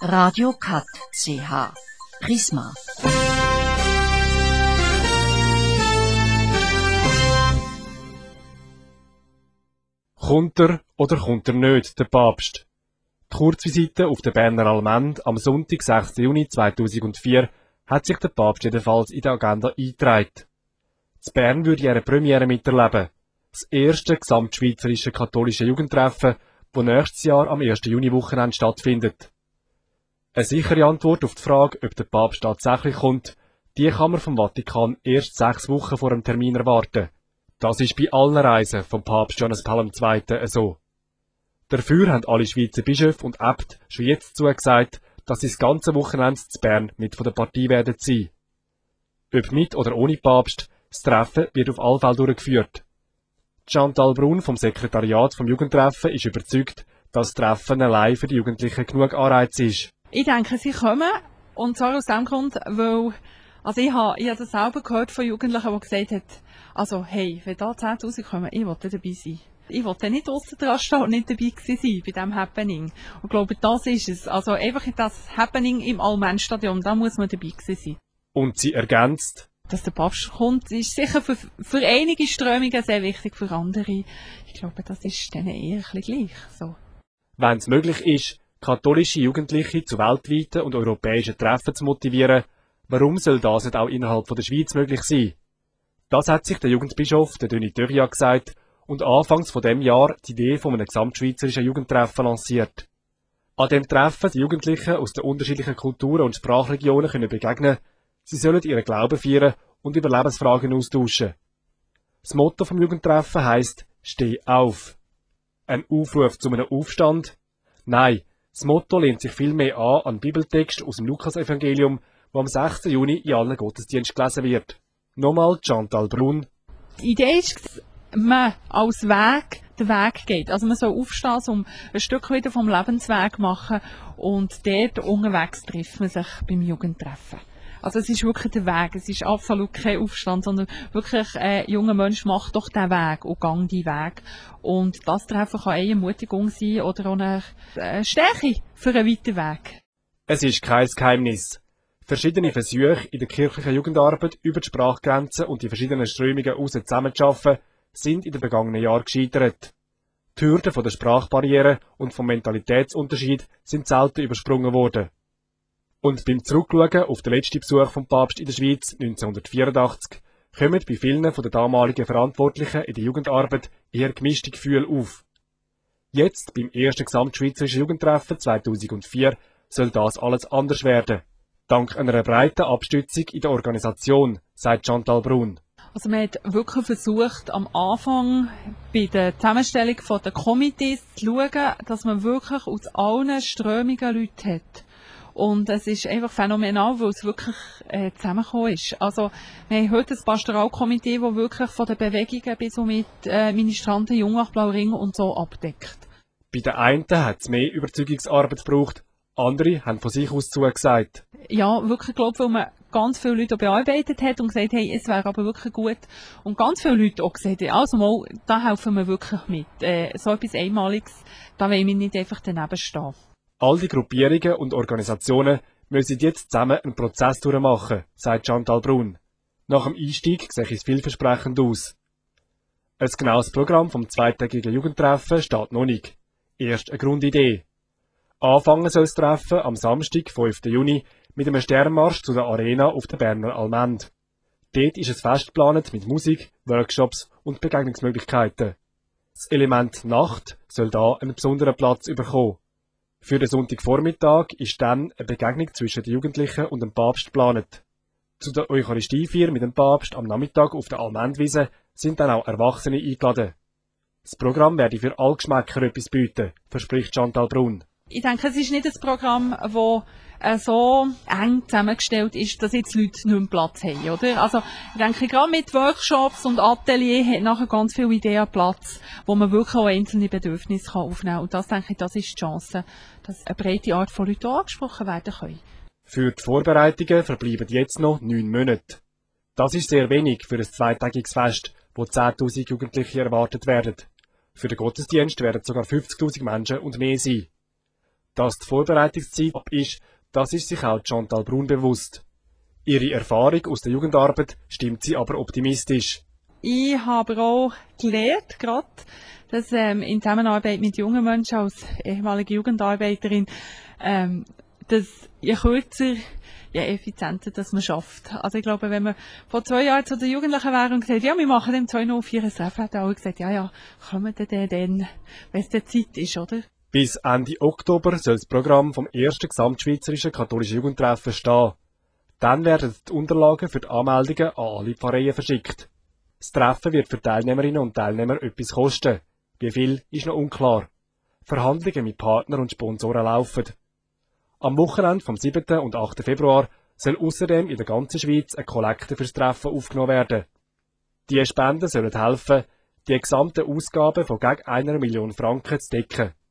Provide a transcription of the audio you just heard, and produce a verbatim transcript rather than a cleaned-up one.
Radio Cut C H Prisma. Kommt er oder kommt er nicht, der Papst? Die Kurzvisite auf der Berner Allmend am Sonntag, sechsten Juni zweitausendvier, hat sich der Papst jedenfalls in die Agenda eingetragen. In Bern würde er eine Premiere miterleben. Das erste gesamtschweizerische katholische Jugendtreffen, das nächstes Jahr am ersten Juni-Wochenende stattfindet. Eine sichere Antwort auf die Frage, ob der Papst tatsächlich kommt, die kann man vom Vatikan erst sechs Wochen vor dem Termin erwarten. Das ist bei allen Reisen vom Papst Johannes Paul der Zweite so. Dafür haben alle Schweizer Bischöfe und Äbte schon jetzt zugesagt, dass sie das ganze Wochenende zu Bern mit von der Partie werden sein. Ob mit oder ohne Papst, das Treffen wird auf alle Fälle durchgeführt. Chantal Brun vom Sekretariat vom Jugendtreffen ist überzeugt, dass das Treffen allein für die Jugendlichen genug Anreiz ist. Ich denke, sie kommen, und zwar aus dem Grund, weil, also ich habe, ich habe das selber gehört von Jugendlichen, die gesagt haben, also hey, wenn da zehntausend kommen, ich will dabei sein. Ich wollte nicht draussen dran stehen und nicht dabei sein bei diesem Happening. Und ich glaube, das ist es. Also einfach das Happening im Allmend-Stadion, da muss man dabei sein. Und sie ergänzt: Dass der Papst kommt, ist sicher für, für einige Strömungen sehr wichtig, für andere. Ich glaube, das ist denen eher ein bisschen gleich. So. Wenn es möglich ist, katholische Jugendliche zu weltweiten und europäischen Treffen zu motivieren, warum soll das nicht auch innerhalb von der Schweiz möglich sein? Das hat sich der Jugendbischof, der Denis Dörria, gesagt und anfangs von dem Jahr die Idee von einem gesamtschweizerischen Jugendtreffen lanciert. An dem Treffen die Jugendlichen aus den unterschiedlichen Kulturen und Sprachregionen können begegnen, sie sollen ihren Glauben feiern und über Lebensfragen austauschen. Das Motto vom Jugendtreffen heisst «Steh auf». Ein Aufruf zu einem Aufstand? Nein, das Motto lehnt sich vielmehr an an Bibeltext aus dem Lukasevangelium, wo am sechsten Juni in allen Gottesdiensten gelesen wird. Nochmal Chantal Brun. Die Idee ist, dass man als Weg den Weg geht. Also man soll aufstehen, um ein Stück wieder vom Lebensweg machen, und dort unterwegs trifft man sich beim Jugendtreffen. Also es ist wirklich der Weg, es ist absolut kein Aufstand, sondern wirklich, ein äh, junger Mensch macht doch den Weg und gang die Weg. Und das Treffen kann eine Ermutigung sein oder auch eine äh, Stärke für einen weiteren Weg. Es ist kein Geheimnis. Verschiedene Versuche in der kirchlichen Jugendarbeit über die Sprachgrenzen und die verschiedenen Strömungen heraus zusammenzuarbeiten, sind in den vergangenen Jahren gescheitert. Die Hürden von der Sprachbarriere und vom Mentalitätsunterschied sind selten übersprungen worden. Und beim Zurückschauen auf den letzten Besuch vom Papst in der Schweiz neunzehnhundertvierundachtzig kommen bei vielen von den damaligen Verantwortlichen in der Jugendarbeit eher gemischte Gefühle auf. Jetzt, beim ersten gesamtschweizerischen Jugendtreffen zweitausendvier, soll das alles anders werden. Dank einer breiten Abstützung in der Organisation, sagt Chantal Brun. Also man hat wirklich versucht, am Anfang bei der Zusammenstellung der Komitees zu schauen, dass man wirklich aus allen Strömungen Leute hat. Und es ist einfach phänomenal, weil es wirklich äh, zusammengekommen ist. Also wir haben heute ein Pastoralkomitee, das wirklich von den Bewegungen bis und mit äh, Ministranten, Jungach, Blauring und so abdeckt. Bei den einen hat es mehr Überzeugungsarbeit gebraucht, andere haben von sich aus zugesagt. Ja, wirklich, glaube ich, weil man ganz viele Leute bearbeitet hat und gesagt, hey, es wäre aber wirklich gut. Und ganz viele Leute auch gesagt haben, also mal, da helfen wir wirklich mit. Äh, so etwas Einmaliges, da wollen wir nicht einfach daneben stehen. All die Gruppierungen und Organisationen müssen jetzt zusammen einen Prozess durchmachen, sagt Chantal Brun. Nach dem Einstieg sehe es vielversprechend aus. Ein genaues Programm vom zweitägigen Jugendtreffen steht noch nicht. Erst eine Grundidee. Anfangen soll das Treffen am Samstag, fünften Juni, mit einem Sternmarsch zu der Arena auf der Berner Allmend. Dort ist es fest geplant mit Musik, Workshops und Begegnungsmöglichkeiten. Das Element Nacht soll da einen besonderen Platz bekommen. Für den Sonntagvormittag ist dann eine Begegnung zwischen den Jugendlichen und dem Papst geplant. Zu der Eucharistiefeier mit dem Papst am Nachmittag auf der Allmendwiese sind dann auch Erwachsene eingeladen. Das Programm werde für alle Geschmäcker etwas bieten, verspricht Chantal Brun. Ich denke, es ist nicht ein Programm, das äh, so eng zusammengestellt ist, dass jetzt Leute nicht mehr Platz haben, oder? Also, ich denke, gerade mit Workshops und Atelier hat nachher ganz viele Ideen Platz, wo man wirklich auch einzelne Bedürfnisse kann aufnehmen kann. Und das, denke ich, das ist die Chance, dass eine breite Art von Leuten angesprochen werden können. Für die Vorbereitungen verbleiben jetzt noch neun Monate. Das ist sehr wenig für ein zweitägiges Fest, wo zehntausend Jugendliche erwartet werden. Für den Gottesdienst werden sogar fünfzigtausend Menschen und mehr sein. Dass die Vorbereitungszeit ab ist, das ist sich auch Chantal Brun bewusst. Ihre Erfahrung aus der Jugendarbeit stimmt sie aber optimistisch. Ich habe auch gelernt, gerade, dass ähm, in Zusammenarbeit mit jungen Menschen als ehemalige Jugendarbeiterin, ähm, dass je kürzer, je effizienter dass man schafft. Also ich glaube, wenn man vor zwei Jahren zu den Jugendlichen wäre und gesagt, ja, wir machen dem zwei null vier ein Treffen, hat alle gesagt, ja, ja, kommen denn dann, wenn es dann Zeit ist, oder? Bis Ende Oktober soll das Programm vom ersten gesamtschweizerischen katholischen Jugendtreffen stehen. Dann werden die Unterlagen für die Anmeldungen an alle Pfarreien verschickt. Das Treffen wird für Teilnehmerinnen und Teilnehmer etwas kosten. Wie viel ist noch unklar. Verhandlungen mit Partnern und Sponsoren laufen. Am Wochenende vom siebten und achten Februar soll außerdem in der ganzen Schweiz eine Kollekte fürs Treffen aufgenommen werden. Die Spenden sollen helfen, die gesamten Ausgaben von gegen einer Million Franken zu decken.